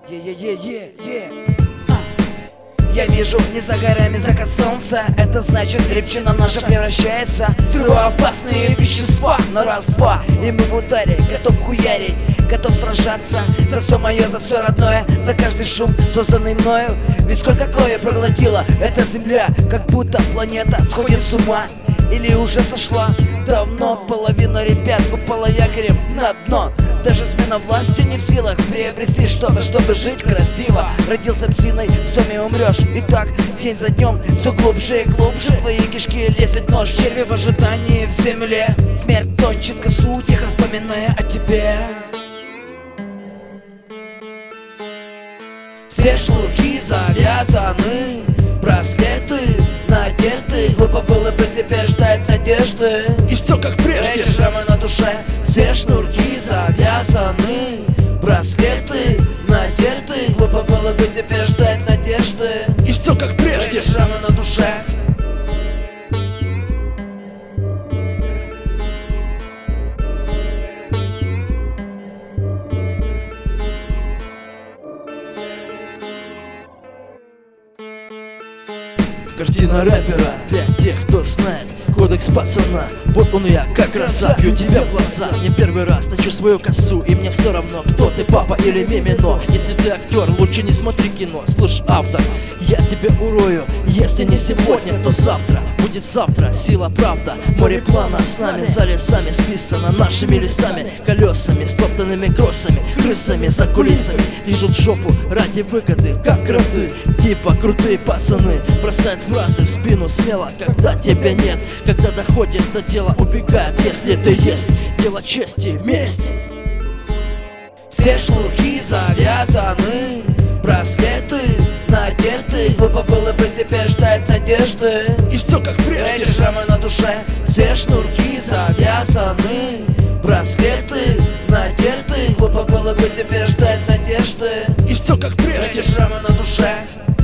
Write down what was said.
Е-е-е-е-е. Я вижу не за горами закат солнца. Это значит, репчина наша превращается в взрывоопасные вещества на раз-два. И мы в ударе, готов хуярить, готов сражаться за все мое, за все родное, за каждый шум, созданный мною. Ведь сколько крови проглотила эта земля, как будто планета сходит с ума. Или уже сошла давно. Половина ребят упала якорем на дно. Даже смена власти не в силах приобрести что-то, чтобы жить красиво. Родился псиной, в соме умрешь. И так, день за днем, все глубже и глубже в твои кишки лезет нож. Черви в ожидании в земле. Смерть точит косу, тихо вспоминая о тебе. Все шнурки завязаны, браслеты надеты. Глупо было бы теперь ждать надежды. И все как прежде. Эти шрамы на душе. Все шнурки завязаны, браслеты надеты. Глупо было бы теперь ждать надежды. И все как прежде. Эти шрамы на душе. Картина рэпера для тех, кто знает кодекс пацана. Вот он я, как роса, бью тебя в глаза. Не первый раз точу свою косу, и мне все равно, кто ты, папа или мимино. Если ты актер, лучше не смотри кино. Слышь, автор, я тебя урою. Если не сегодня, то завтра. Будет завтра, сила, правда. Море плана с нами, за лесами списано нашими листами, колесами, стоптанными кроссами, крысами за кулисами. Лижут жопу ради выгоды, как кроты. Типа крутые пацаны бросают фразы в спину смело, когда тебя нет. Когда доходит до дела, убегает, если ты есть. Дело чести, месть. Все шнурки завязаны, браслеты надеты. Глупо было бы теперь ждать надежды. И все как прежде. Эти шрамы на душе. Все шнурки завязаны, браслеты надеты. Глупо было бы теперь ждать надежды. И все как прежде. Эти шрамы на душе.